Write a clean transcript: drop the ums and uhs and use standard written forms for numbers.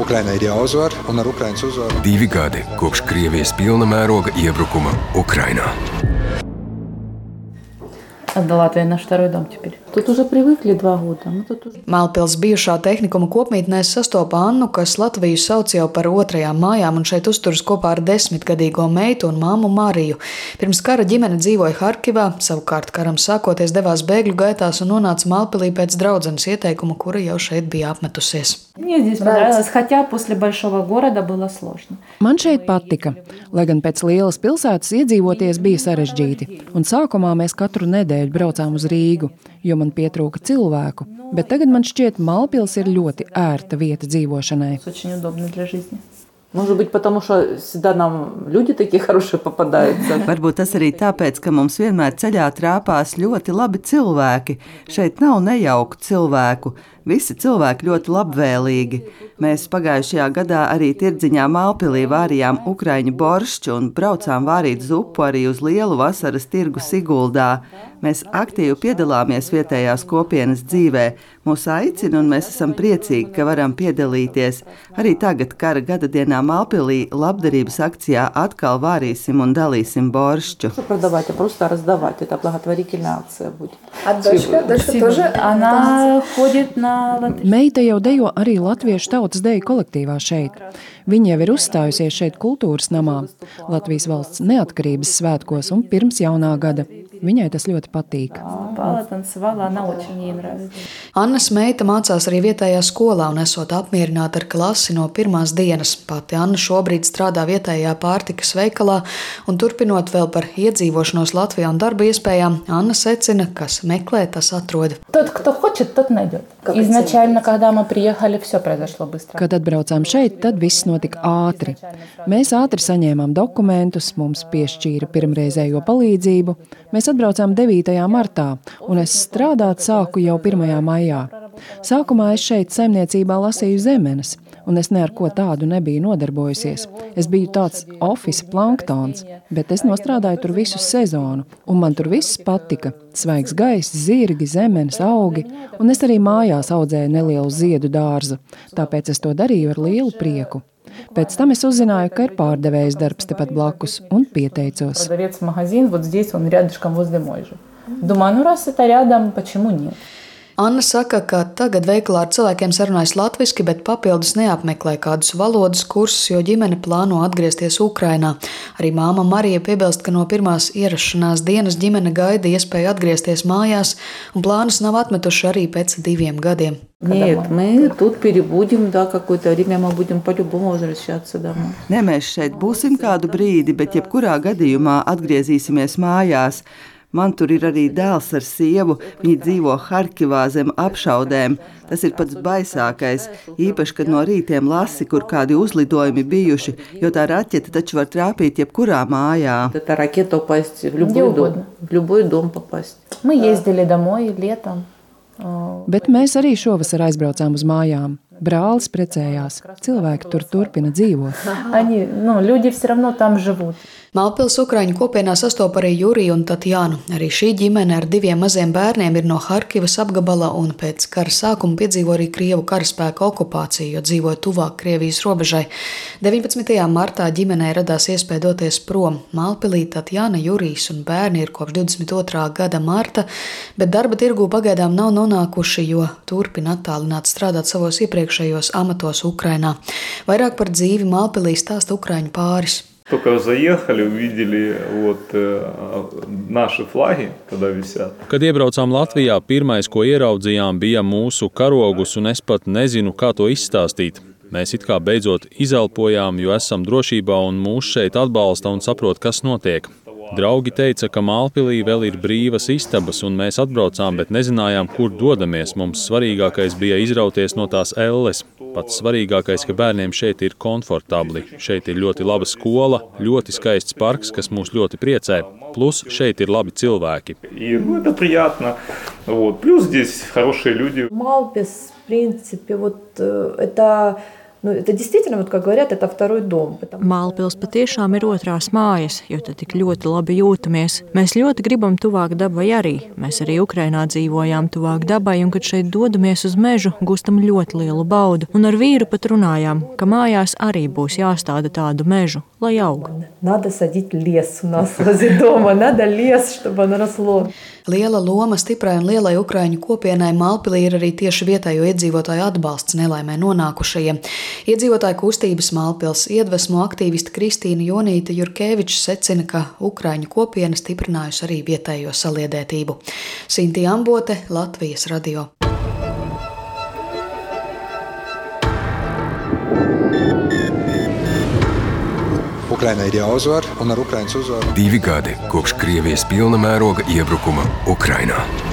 Ukrainai ir jāuzvar, un ar Ukrainas uzvaru. 2 gadi kopš Krievijas pilna mēroga iebrukuma Ukrainā. Отдала Латвии наш второй дом теперь. Тут уже привыкли 2 года. Mālpils bijušā tehnikuma kopmītnē sastopa Annu, kas Latviju sauc jau par otrajām mājām un šeit uzturas kopā ar 10-gadīgo meitu un māmu Mariju. Pirms kara ģimene dzīvoja Harkivā, savukārt karam sākoties devās bēgļu gaitās un nonāca Mālpilī pēc draudzenes ieteikuma, kura jau šeit bija apmetusies. Man šeit patika, lai gan pēc lielas pilsētas iedzīvoties bija sarežģīti, un sākumā mēs katru nedēļu braucām uz Rīgu, jo man pietrūka cilvēku, bet tagad man šķiet, Mālpils ir ļoti ērta vieta dzīvošanai. Может быть, потому что всегда нам люди такие хорошие попадаются. Varbūt tas arī tāpēc, ka mums vienmēr ceļā trāpās ļoti labi cilvēki. Šeit nav nejauku cilvēku. Visi cilvēki ļoti labvēlīgi. Mēs pagājušajā gadā arī tirdziņā Mālpilī vārījām ukraiņu boršķu un braucām vārīt zupu arī uz lielu vasaras tirgu Siguldā. Mēs aktīvi piedalāmies vietējās kopienas dzīvē. Mūs aicina un mēs esam priecīgi, ka varam piedalīties. Arī tagad kara gada dienā Mālpilī labdarības akcijā atkal vārīsim un dalīsim boršķu. Meita jau dejo arī latviešu tautas deju kolektīvā šeit. Viņa jau ir uzstājusies šeit kultūras namā, Latvijas valsts neatkarības svētkos un pirms jaunā gada. Viņai tas ļoti patīk. Annas meita mācās arī vietējā skolā un esot apmierināta ar klasi no pirmās dienas. Pati Anna šobrīd strādā vietējā pārtikas veikalā un turpinot vēl par iedzīvošanos Latvijā un darba iespējām, Anna secina, kas meklē, tas atrod. Kad atbraucām šeit, tad viss notika ātri. Mēs ātri saņēmām dokumentus, mums piešķīra pirmreizējo palīdzību. Mēs atbraucām 9. martā, un es strādāt sāku jau 1. maijā. Sākumā es šeit saimniecībā lasīju zemenes, un es ne ar ko tādu nebiju nodarbojusies. Es biju tāds office planktons, bet es nostrādāju tur visu sezonu, un man tur viss patika. Svaigs gaiss, zirgi, zemenes, augi, un es arī mājās audzēju nelielu ziedu dārzu, tāpēc es to darīju ar lielu prieku. Pēc tam es uzzināju, ka ir pārdevējas darbs tepat blakus, un pieteicos. Anna saka, ka tagad veikalā ar cilvēkiem sarunājas latviski, bet papildus neapmeklē kādus valodas kursus, jo ģimene plāno atgriezties Ukrainā. Arī māma Marija piebilst, ka no pirmās ierašanās dienas ģimene gaida iespēju atgriezties mājās, un plānus nav atmetuši arī pēc 2 gadiem. Нет, мы тут перебудем, да, какое-то время мы будем по-любому возвращаться домой. Ne, mēs šeit būsim kādu brīdi, bet jebkurā gadījumā atgriezīsimies mājās. Man tur ir arī dēls ar sievu, viņi dzīvo Harkivā zem apšaudēm. Tas ir pats baisākais, īpaši, kad no rītiem lasi, kur kādi uzlidojumi bijuši, jo tā raķeta taču var trāpīt jebkurā mājā. Tā raketa упасть в любой дом попасть. Мы ездили домой летом. Bet mēs arī šovasar aizbraucām uz mājām. Brālis precējās. Cilvēki tur turpina dzīvot. Люди все равно там живут. Mālpils Ukraiņu kopienā sastopa arī Juriju un Tatjānu. Arī šī ģimene ar 2 maziem bērniem ir no Harkivas apgabala un pēc kara sākuma piedzīvo arī Krievu karaspēka okupāciju, jo dzīvoja tuvāk Krievijas robežai. 19. martā ģimenei radās iespēja doties prom. Mālpilī Tatjāna, Jurijs un bērni ir kopš 22. gada marta, bet darba tirgū pagaidām nav nonākuši, jo turpina attālināt strādāt savos iepriekšējos amatos Ukrainā. Vairāk par dzīvi Mālpilī stāsta ukraiņu pāris. Только заехали, увидели наши флаги, когда висят. Kad iebraucām Latvijā, pirmais, ko ieraudzījām, bija mūsu karogus, un es pat nezinu, kā to izstāstīt. Mēs it kā beidzot izelpojām, jo esam drošībā un mūs šeit atbalsta un saprot, kas notiek. Draugi teica, ka Mālpilī vēl ir brīvas istabas, un mēs atbraucām, bet nezinājām, kur dodamies. Mums svarīgākais bija izrauties no tās elles. Pats svarīgākais, ka bērniem šeit ir komfortabli. Šeit ir ļoti laba skola, ļoti skaists parks, kas mūs ļoti priecē. Plus šeit ir labi cilvēki. Это приятно. Плюс здесь хорошие люди. Mālpils, в принципе, это Это действительно, вот как говорят, это второй дом. Mālpils patiešām ir otrās mājas, jo te tik ļoti labi jūtamies. Mēs ļoti gribam tuvāk dabai arī. Mēs arī Ukrainā dzīvojām tuvāk dabai, un kad šeit dodamies uz mežu, gūstam ļoti lielu baudu. Un ar vīru pat runājām, ka mājās arī būs jāstāda tādu mežu, lai aug. Надо садить лес у нас возле дома, надо лес, чтобы оно росло. Liela loma stiprai un lielai ukraiņu kopienai Mālpilī ir arī tieši vietējo iedzīvotāju atbalsts nelaimē nonākušajiem. Iedzīvotāju kustības Mālpils iedvesmo aktīviste Kristīna Jonīta Jurkeviča secina, ka ukraiņu kopiena stiprinājusi arī vietējo saliedētību. Sintija Ambote, Latvijas radio. Ukrainai ir jāuzvar, un ar Ukrainas uzvaru 2 gadi kopš Krievijas pilna mēroga iebrukuma Ukrainā.